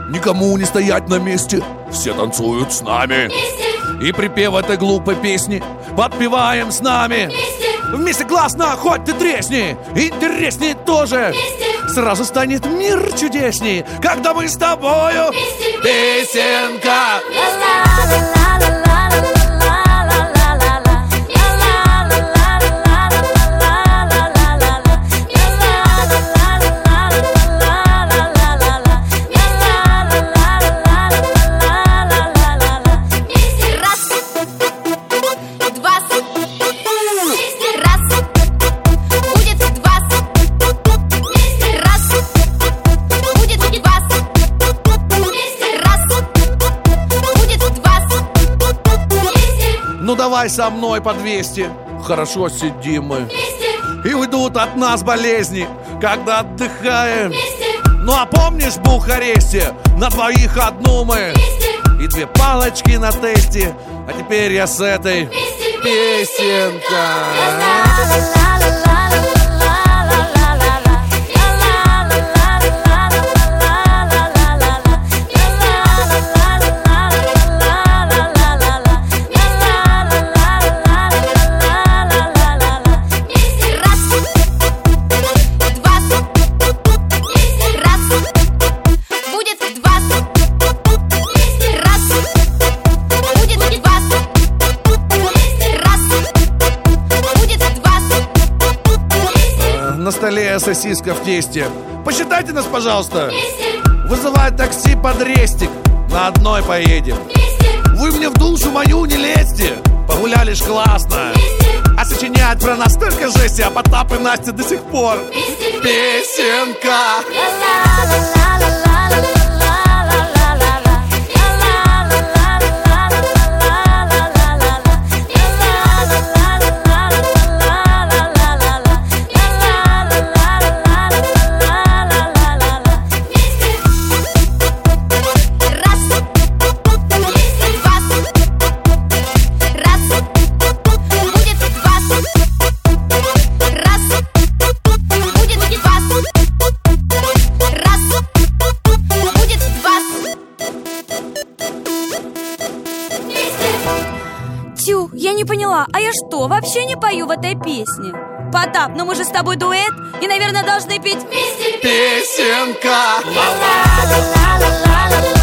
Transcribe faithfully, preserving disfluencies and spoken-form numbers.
никому не стоять на месте. Все танцуют с нами вместе. И припев этой глупой песни подпеваем с нами Вместе. Вместе классно, хоть ты тресни. Интересней тоже. Вместе. Сразу станет мир чудесней, когда мы с тобою. Вместе. Песенка. Ну давай со мной по двести. Хорошо сидим мы Вместе. и уйдут от нас болезни, когда отдыхаем. Вместе. Ну а помнишь в Бухаресте на двоих одну мы Вместе. и две палочки на тесте. А теперь я с этой Вместе. песенка. На столе сосиска в тесте. Посчитайте нас, пожалуйста. Вместе. Вызывай такси под рестик. На одной поедем. Вместе. Вы мне в душу мою не лезьте. Погуляли ж классно. Вместе. А сочиняет про нас столько жести, а Потап и Настя до сих пор. Вместе. Песенка. Тю, я не поняла, а я что, вообще не пою в этой песне? Потап, ну мы же с тобой дуэт и, наверное, должны петь Вместе. Песенка. ла-ла-ла-ла-ла-ла-ла.